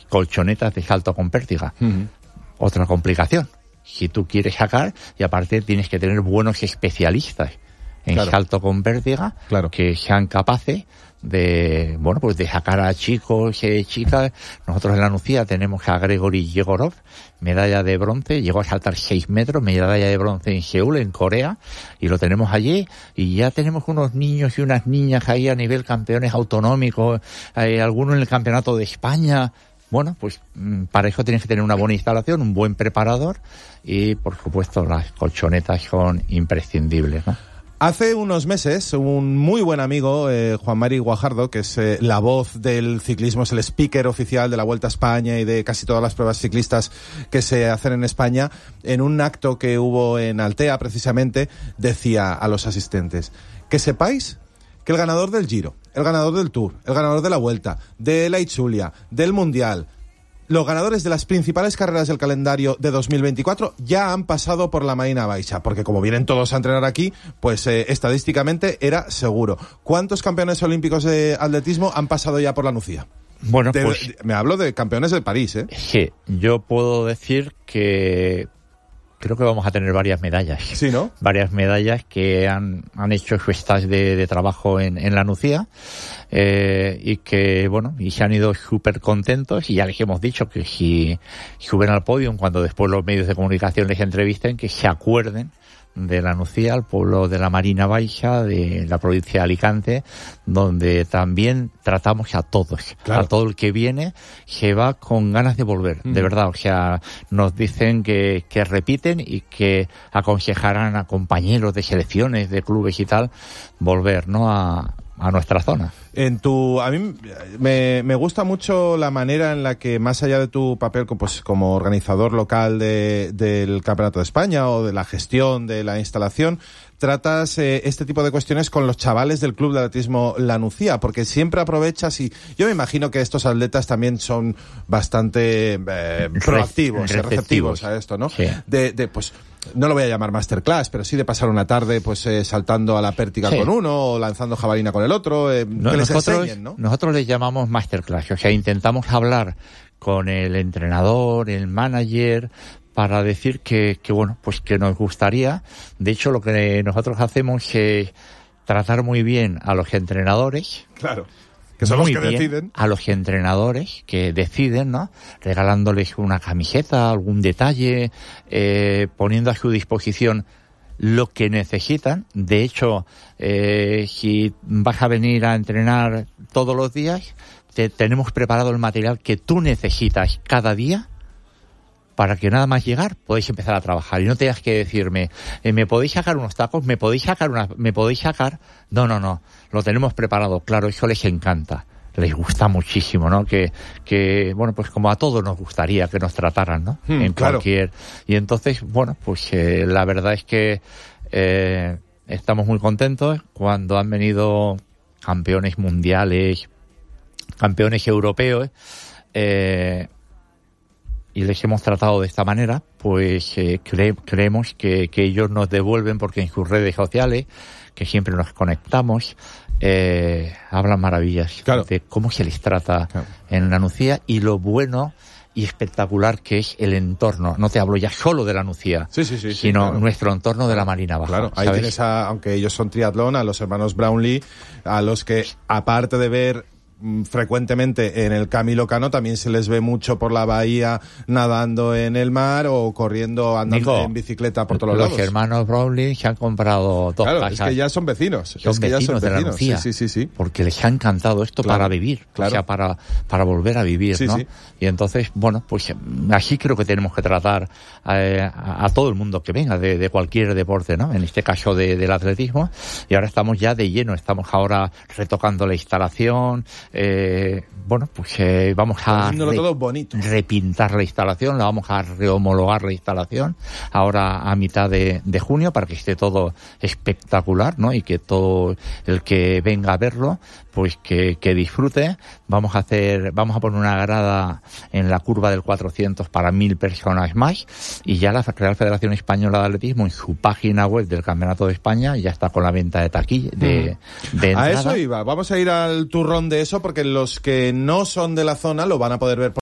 colchonetas de salto con pértiga. Otra complicación. Si tú quieres sacar, y aparte tienes que tener buenos especialistas en salto con pértiga, que sean capaces de, pues de sacar a chicos y chicas. Nosotros en la Nucía tenemos a Gregory Yegorov, medalla de bronce, llegó a saltar 6 metros, medalla de bronce en Seúl, en Corea, y lo tenemos allí, y ya tenemos unos niños y unas niñas ahí a nivel campeones autonómicos, algunos en el campeonato de España. Bueno, pues para eso tienes que tener una buena instalación, un buen preparador, y por supuesto las colchonetas son imprescindibles, ¿no? Hace unos meses, un muy buen amigo, Juan Mari Guajardo, que es la voz del ciclismo, es el speaker oficial de la Vuelta a España y de casi todas las pruebas ciclistas que se hacen en España, en un acto que hubo en Altea, precisamente, decía a los asistentes: que sepáis que el ganador del Giro, el ganador del Tour, el ganador de la Vuelta, de la Itzulia, del Mundial, los ganadores de las principales carreras del calendario de 2024 ya han pasado por la Marina Baixa, porque como vienen todos a entrenar aquí, pues estadísticamente era seguro. ¿Cuántos campeones olímpicos de atletismo han pasado ya por la Nucía? Bueno, pues me hablo de campeones de París, ¿eh? Sí, yo puedo decir que creo que vamos a tener varias medallas. Sí, ¿no? Varias medallas que han hecho su stage de trabajo en la Nucía, y que, y se han ido súper contentos, y ya les hemos dicho que si suben al podio, cuando después los medios de comunicación les entrevisten, que se acuerden de la Nucía, al pueblo de la Marina Baixa, de la provincia de Alicante, donde también tratamos a todos. A todo el que viene se va con ganas de volver, de verdad. O sea, nos dicen que repiten y que aconsejarán a compañeros de selecciones, de clubes y tal, volver, ¿no?, a nuestra zona. A mí me gusta mucho la manera en la que, más allá de tu papel como organizador local del Campeonato de España o de la gestión de la instalación, tratas este tipo de cuestiones con los chavales del Club de Atletismo La Nucía, porque siempre aprovechas, y yo me imagino que estos atletas también son bastante proactivos, receptivos a esto, ¿no? Sí. Pues no lo voy a llamar masterclass, pero sí de pasar una tarde saltando a la pértiga con uno o lanzando jabalina con el otro, que les enseñen, ¿no? Nosotros les llamamos masterclass, o sea, intentamos hablar con el entrenador, el manager, para decir que nos gustaría. De hecho, lo que nosotros hacemos es tratar muy bien a los entrenadores. Claro. Que son los que deciden. A los entrenadores que deciden, ¿no? Regalándoles una camiseta, algún detalle, poniendo a su disposición lo que necesitan. De hecho, si vas a venir a entrenar todos los días, tenemos preparado el material que tú necesitas cada día, para que nada más llegar podéis empezar a trabajar y no tengas que decirme, ¿me podéis sacar unos tacos? ¿Me podéis sacar? No, lo tenemos preparado. Claro, eso les encanta, les gusta muchísimo, ¿no? Que pues como a todos nos gustaría que nos trataran, ¿no? Cualquier. Y entonces, la verdad es que estamos muy contentos cuando han venido campeones mundiales, campeones europeos, y les hemos tratado de esta manera, pues creemos que ellos nos devuelven, porque en sus redes sociales, que siempre nos conectamos, hablan maravillas de cómo se les trata en la Nucía y lo bueno y espectacular que es el entorno. No te hablo ya solo de la Nucía, sino nuestro entorno de la Marina Baja. Claro, ahí tienes, aunque ellos son triatlón, a los hermanos Brownlee, a los que, aparte de ver frecuentemente en el Camilo Cano, también se les ve mucho por la bahía nadando en el mar o corriendo, andando en bicicleta por todos lados. Los hermanos Brownlee se han comprado dos casas. Es que ya son vecinos. De la Nucía, sí. Porque les ha encantado esto para vivir, o sea, para volver a vivir, ¿no? Sí. Y entonces, pues así creo que tenemos que tratar a todo el mundo que venga de cualquier deporte, ¿no? En este caso del atletismo. Y ahora estamos ya de lleno, estamos ahora retocando la instalación. Vamos a repintar la instalación, la vamos a rehomologar la instalación ahora a mitad de junio, para que esté todo espectacular, ¿no? Y que todo el que venga a verlo, pues que disfrute. Vamos a poner una grada en la curva del 400 para 1.000 personas más, y ya la Real Federación Española de Atletismo, en su página web del Campeonato de España, ya está con la venta de taquilla, de entrada. A eso iba, vamos a ir al turrón de eso, porque los que no son de la zona lo van a poder ver